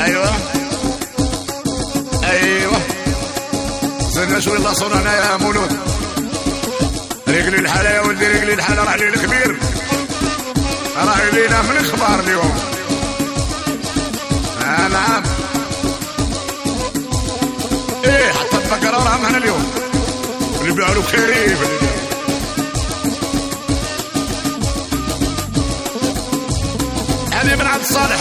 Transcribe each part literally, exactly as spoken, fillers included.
ايوه ايوه زدنا شوي الله صنعنا يا مولود. رجلي الحالة يا ولدي رجلي الحالة راح لي الكبير راح لينا من اخبار اليوم. آه نعم ايه حتى البقرة راح معنا اليوم اللي بيعلو كريم. هذه من عبد الصالح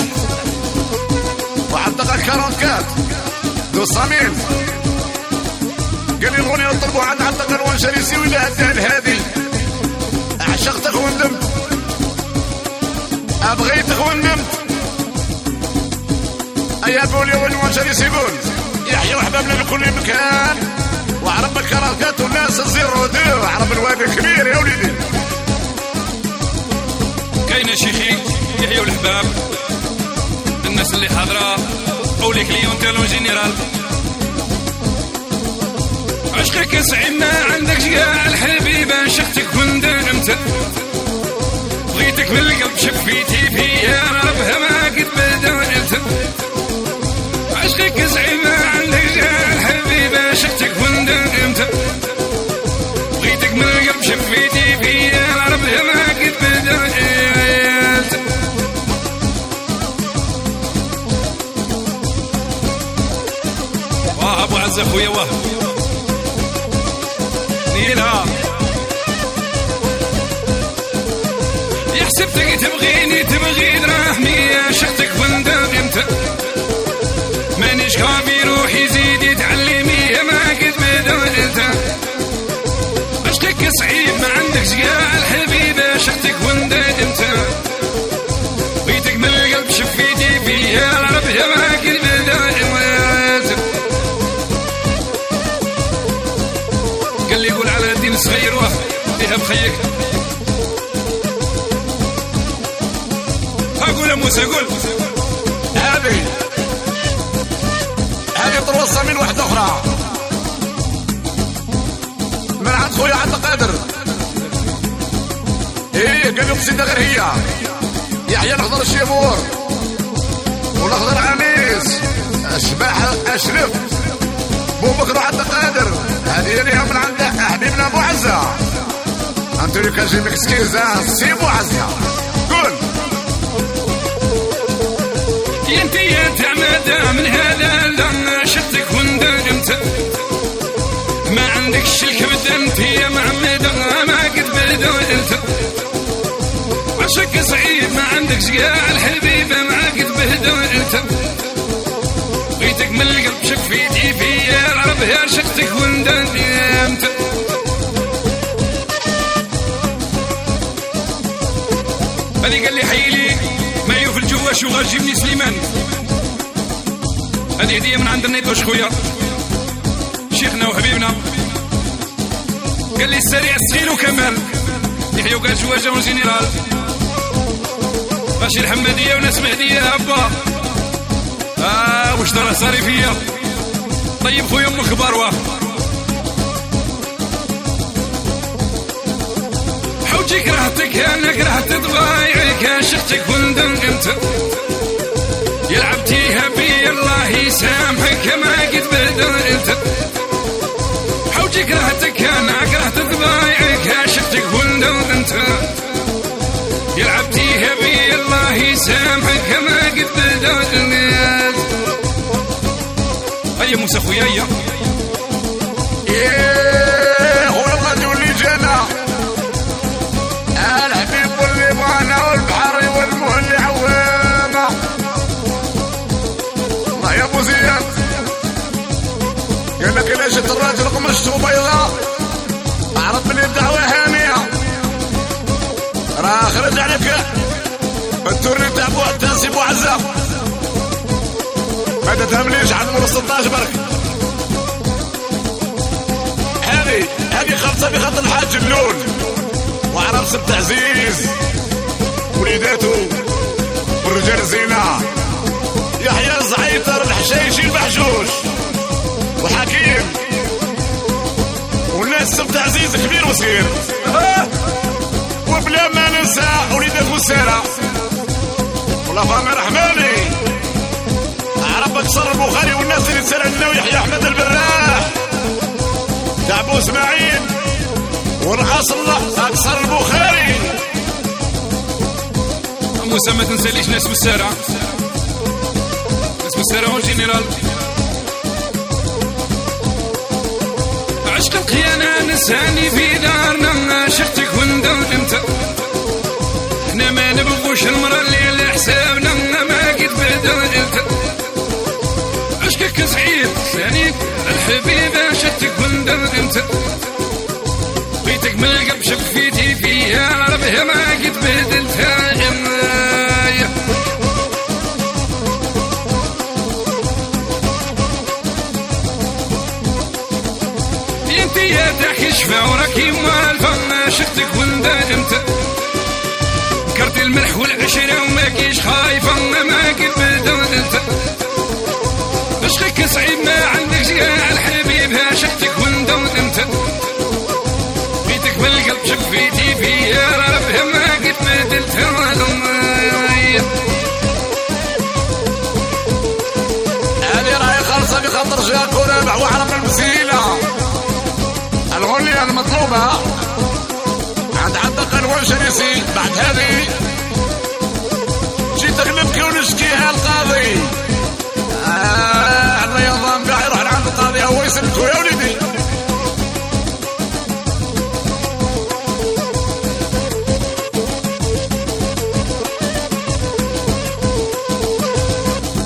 وعبد الكرنكات دو صميم قال لي الغنية يطلبوا عند عبد القروان شريسي ولا هدان هذه عشقتك وندمت ابغيتك وندمت ايا قول يا ونوان شريسي قول يحيى وحبابنا لكل مكان وعرب الكرنكات والناس الزيرو دو عرب الوادي الكبير يا وليدي. كاين شيخي يحيى والحباب الناس اللي حاضره او لي كليون تالون جينيرال عشقك سعينا عندك كاع الحبيبه شختك وندمت بغيتك من القلب شفيتي فيا ربها ما قد بدلت عشقك سعينا عندك كاع الحبيبه شختك وندمت بغيتك من القلب شفيتي فيا ربها ما قد بدلت. واه ابو عز اخويا واه نيلها يا حسبتك تبغيني تبغي دراهمي يا شختك وندمت مانيش كافي روحي زيدي تعلمي يا ما قد بدلت عشقك صعيب ما عندك كاع الحبيبه شختك وندمت بغيتك من القلب شفيتي فيا ربي يا ما قد بدلت. قال لي يقول على الدين الصغير واه فيها بخيك اقول يا موسى قول هذه هذه تروصى من واحدة أخرى من عند خويا عبد القادر. إيه قال لي قصيدة غير هي يحيى الأخضر الشيبور والأخضر عميس أشباح أشرف بو بكر عبد القادر هذه ليها من عند حبيبنا أبو عزة أنتوني كاجي مكسكيزة سي أبو عزة قول يا انت يا تعمد من هذا لما شفتك وندمت ما عندك الشلك بدمت يا محمد ما قد بدلت عشقك صعيب ما عندك كاع الحبيبه ما قد بدلت بغيتك من القلب شفيتي فيا رب يا شختك وندمت. هذه قال لي حيلي معي في الجواش وغير جيبني سليمان هذه هديه من عند النيطوش خويا شيخنا وحبيبنا قال لي السريع السخيل وكمال يحيى وقال جواجه والجنرال ماشي الحمديه وناس مهديه ابا اه واش درا صاري فيا طيب خويا ام كبار واه حوجي كرهتك انا كرهت ضبايعك شختك وندمت يلعبتيها بي الله يسامحك ما قد بدلت حوجي كرهتك انا كرهت ضبايعك شختك وندمت يلعبتيها بي الله يسامحك ما قد بدلت. هيا موسى خويا هيا ايه هو الغادي واللي جانا الحبيب واللي بغانا والبحر والمهل عوامة الله يا ابو زياد قال لك الا جت الراجل قمشته بيضاء اعرف بلي الدعوة هانية راه خرج عليك التورني تاع بو التاسي بو عزة ما تتهمنيش عند مول ستطاش برك. هذه هذه خلصة بخط الحاج اللول وعرب سبت عزيز وليداته والرجال زينة يحيى الزعيطر الحشايشي البحجوش وحكيم والناس سبت عزيز كبير وصغير وبلا ما ننسى وليدات وسارة والله فامي رحماني اكسر البخاري والناس اللي تسال عندنا ويحيى احمد البراح تاع بو اسماعيل والاصل اكسر البخاري. موسى ما تنساليش ناس بالسارع، ناس بالسارع والجنرال. عشق القيانة نساني في دارنا، شختك وندم انت. احنا ما نبغوش المرة اللي على حسابنا، ما قد بدلت. عشقك سعيد ثاني الحبيبة، شختك وندم انت. بيتك من القلب شفيتي فيها، ربها ما قد بدلتها. يا تحكي شفا وراكي موالفة، شختك وندى انت. كرت الملح والعشرة وما كيش خايفة، ما قد بدلت. عشقك صعيب ما عندك شقاع الحبيبها، شختك وندى انت. بيتك بالقلب شفيتي فيها، ربها ما قد بدلتها. هذه راهي خالصة بخاطر جاك ورابع وعرف المسيلة. الغنية المطلوبة عند عبد القنوان شريسي. بعد هذه جيت اغلبك ونشكيها القاضي. آه